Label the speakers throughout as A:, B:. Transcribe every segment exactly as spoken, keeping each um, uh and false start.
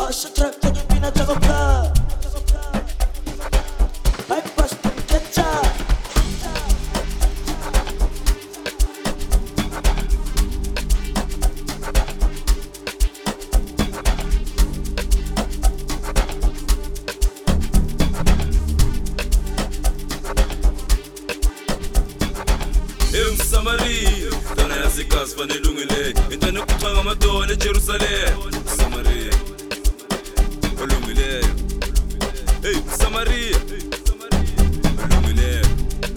A: Samaria, dona yasikhathi fanele ungile intwana kuchanga amadona eJerusalem. Samaria olungileyo, hey Samaria olungileyo.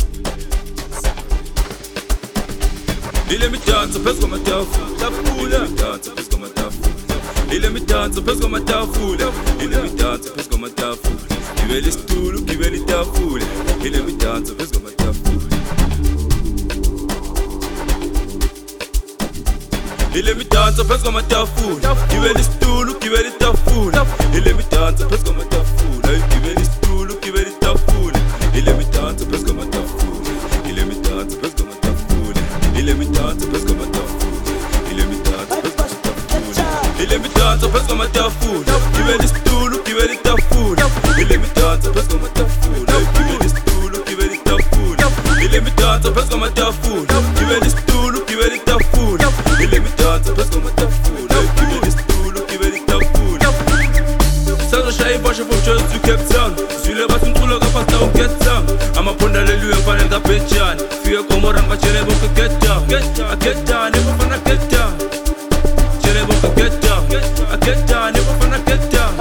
A: Ile midanso phezu kwamatafula, tafula midanso phezu kwamatafula. Ile midanso phezu kwamatafula, ile midanso phezu kwamatafula. Gibela isitulo, gibela itafula. Ile midanso phezu kwamatafula. Ile midanso phezu kwamatafula, gibela isitulo, gibela itafula. Ile midanso phezu kwamatafula, gibela isitulo, gibela itafula. Ile midanso phezu kwamatafula, ile midanso phezu kwamatafula. Ile midanso phezu kwamatafula, ile midanso phezu kwamatafula. Ile midanso phezu kwamatafula, gibela isitulo, gibela itafula. Ile midanso phezu kwamatafula, gibela isitulo, gibela itafula. Ile midanso phezu kwamatafula, gibela isitulo, gibela itafula. Ile midanso phezu kwamatafula, gibela isitulo, gibela itafula. Sazoshaya ibasha from Joburg to Cape Town. Zwile bathi umculo kaPastor uGet Down. Amaphonda haleluya mfanele kaBetjani. Fika komora ngitshele bonke get down. I get down, ebafana get down. Tshele bonke get down. I get down, ebafana get down.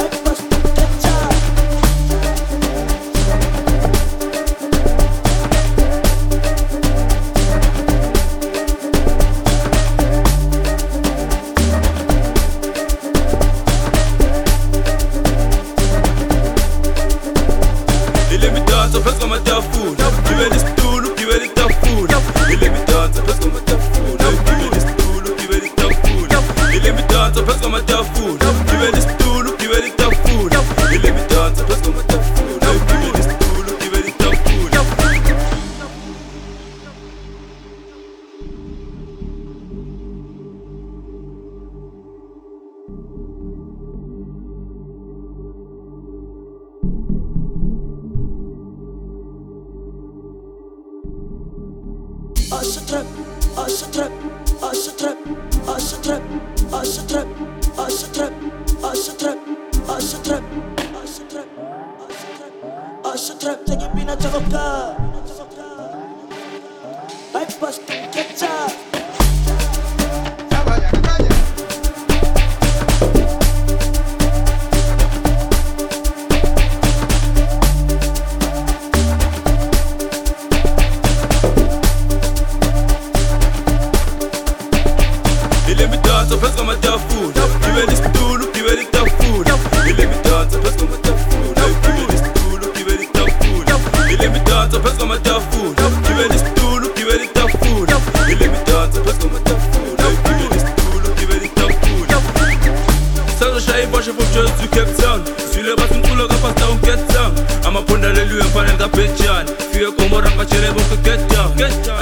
A: Ile midanso phezu kwamatafula, gibela isitulo, gibela itafula. Ile midanso phezu kwamatafula, gibela isitulo, gibela itafula. Ile midanso phezu kwamatafula, gibela isitulo, gibela itafula. Ile midanso phezu kwamatafula, gibela isitulo, gibela itafula.
B: Usher trap, usher trap, usher trap, usher trap, usher trap, usher trap, usher trap, usher trap, usher trap, usher trap, take it bina chakoka. Bypass to get up.
A: Ile midanso phezu kwamatafula, gibela isitulo, gibela itafula. Ile midanso phezu kwamatafula, gibela isitulo, gibela itafula. Ile midanso phezu kwamatafula, gibela isitulo, gibela itafula. Ile midanso phezu kwamatafula, gibela isitulo, gibela itafula. Sazoshaya ibasha from Joburg to Cape Town. Zwile bathi umculo kaPastor uGet Down. Amaphonda haleluya mfanele kaBetjani. Fika komora ngitshele bonke get down.